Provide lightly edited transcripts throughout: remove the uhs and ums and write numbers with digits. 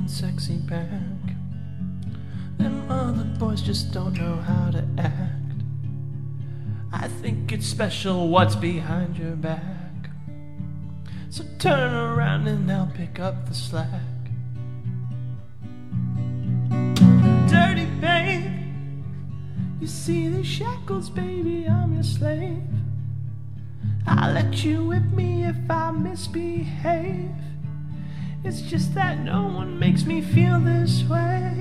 sexy back. Them other boys just don't know how to act. I think it's special what's behind your back. So turn around and I'll pick up the slack. Dirty babe, you see these shackles, baby, I'm your slave. I'll let you whip me if I misbehave. It's just that no one makes me feel this way.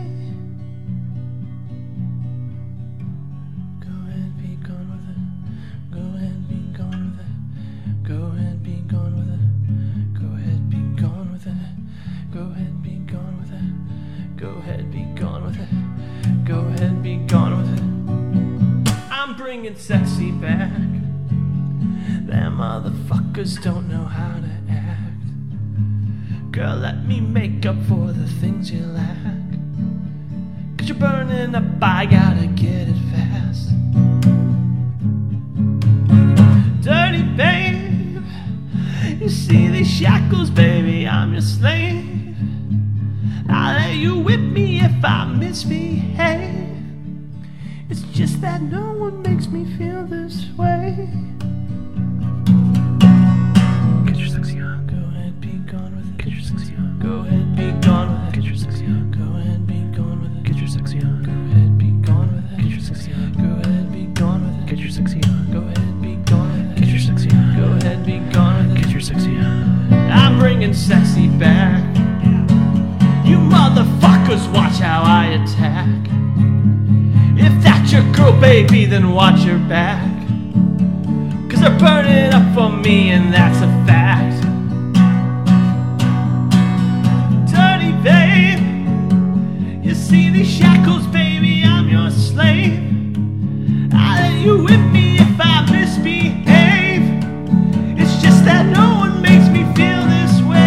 Go ahead, be gone with it. Go ahead, be gone with it. Go ahead, be gone with it. Go ahead, be gone with it. Go ahead, be gone with it. Go ahead, be gone with it. Go ahead, be gone with it. I'm bringing sexy back. Them motherfuckers don't know how to act. Girl, let me make up for the things you lack. 'Cause you're burning up, I gotta get it fast. Dirty babe, you see these shackles, baby, I'm your slave. I'll let you whip me if I misbehave. It's just that no one makes me feel this way. Get your sexy on. Go ahead, be gone with it. Get your sexy on. Go ahead, be gone with it. Get your sexy on. Go ahead, be gone with it. Get your sexy on. Go ahead, be gone with it. Get your sexy on. Go ahead, be gone with it. Get your sexy on. Go ahead, be gone with it. Get your sexy on. Go ahead, be gone with it. Get your sexy on. I'm bringing sexy back. You motherfuckers, watch how I attack. If that's your girl, baby, then watch your back. 'Cause they're burning up for me, and that's a fact. Dirty babe, you see these shackles, baby, I'm your slave. I'll let you whip me if I misbehave. It's just that no one makes me feel this way.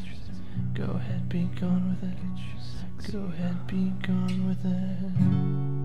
Go ahead, be gone with it. Go ahead, be gone with it.